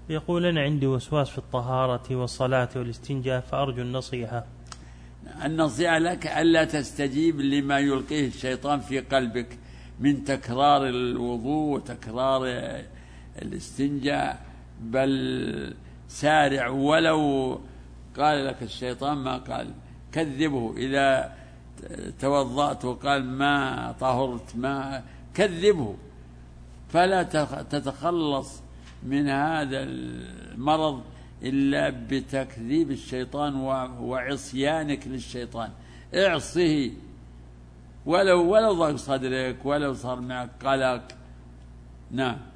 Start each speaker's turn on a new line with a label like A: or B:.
A: يقول أنا عندي وسواس في الطهارة والصلاة والاستنجاء فأرجو النصيحة.
B: النصيحة لك ألا تستجيب لما يلقيه الشيطان في قلبك من تكرار الوضوء وتكرار الاستنجاء، بل سارع. ولو قال لك الشيطان ما قال، كذبه. إذا توضأت وقال ما طهرت ما، كذبه. فلا تتخلص من هذا المرض إلا بتكذيب الشيطان وعصيانك للشيطان. اعصه ولو ضاق صدرك، ولو صار معك قلق. نعم.